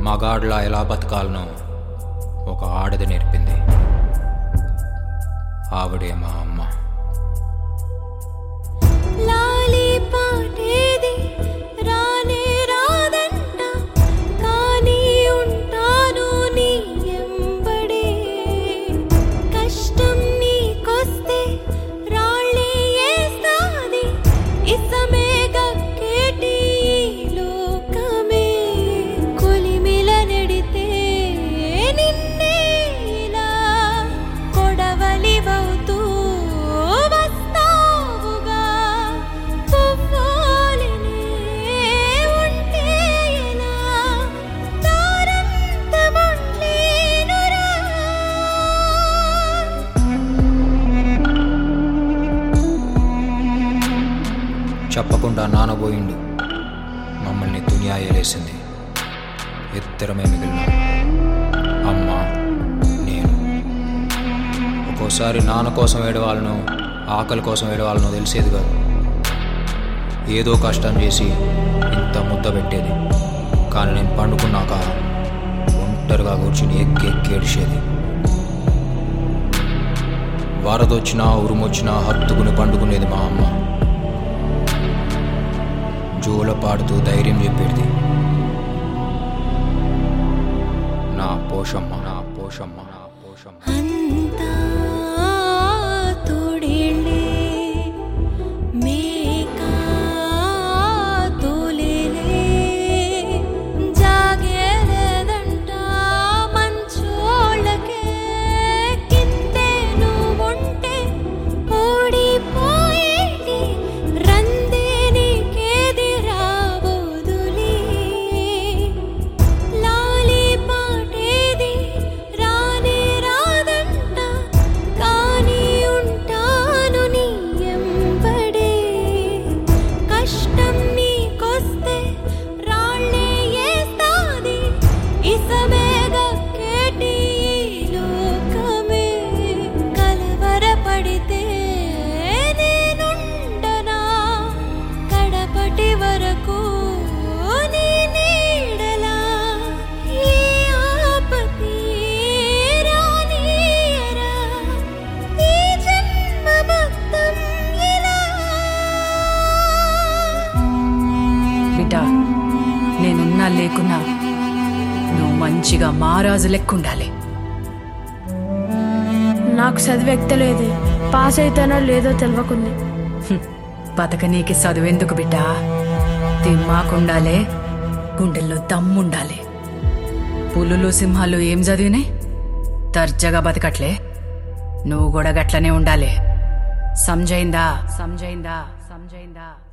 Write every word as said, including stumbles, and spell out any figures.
మగాడ్లా ఎలా బతకాలనో ఒక ఆడది నేర్పింది. ఆవిడే మా అమ్మ. లాలి పాటేది రానే రాదంట, కానీ ఉంటాను నీ ఎంబడే. కష్టం నీకొస్తే రాళ్ళే ఏస్తాది, ఇసమే గక్కేటి లోకమే. కొలిమిల నెడితే నిన్నే ఇలా కొడవలివవుతూ వస్తావుగా. పువ్వులనే ఉంటే ఎలా దారంతముంట్లేనురా. చెప్పకుండా నానబోయిండు, మమ్మల్ని దునియా ఏలేసింది. ఇద్దరమే మిగిలినాం, అమ్మ నేను. ఒక్కోసారి నాన్న కోసం ఏడవాళ్ళనో ఆకలి కోసం ఏడవాళ్ళనో తెలిసేది కాదు. ఏదో కష్టం చేసి ఇంత ముద్ద పెట్టేది, కానీ నేను పండుకున్నాక ఒంటరిగా కూర్చుని ఎక్కి ఎక్కి ఏడిచేది. వరదొచ్చినా ఉరుమొచ్చినా హత్తుకుని పండుకునేది మా అమ్మ. జోల పాడుతూ ధైర్యం చెప్పేది. నా పోషమ్మ, నా పోషమ్మ, నా పోషమ్మ. అంతా తోడేళ్ళే మేకా తోలేలే, జాగేలేదంట మంచోళ్ళకే. కిందే నువ్వుంటే ఓడిపోయేటి, రందే నీకేది రాబోదులే. లాలి పాటేది రానే రాదంట, కానీ ఉంటాను నీ ఎంబడే. కష్టం నీకొస్తే రాళ్ళే ఏస్తాది, ఇసమే గక్కేటి లోకమే. కలవరపడితే నేనుండనా కడపటి వరకు నీ నీడలా. ఏ ఆపతి రానీయరా ఈ జన్మ మొత్తం ఇలా. బిడ్డ, నేనున్నా లేకున్నా నువ్వు మంచిగా మహారాజు లెక్కుండాలి. నాకు చదివి ఎక్కలేదు, పాస్ అయితేనో లేదో తెలియకుంది. హ్మ్. బతకనీకి చదువెందుకు బిడ్డా? దిమ్మాకుండాలే, గుండెల్లో దమ్ముండాలి. పులులు సింహాలు ఏం చదివినాయి? దర్జాగా బతకట్లే. నువ్వు కూడా గట్లనే ఉండాలి. సంజయిందా? సంజయిందా? సంజయిందా?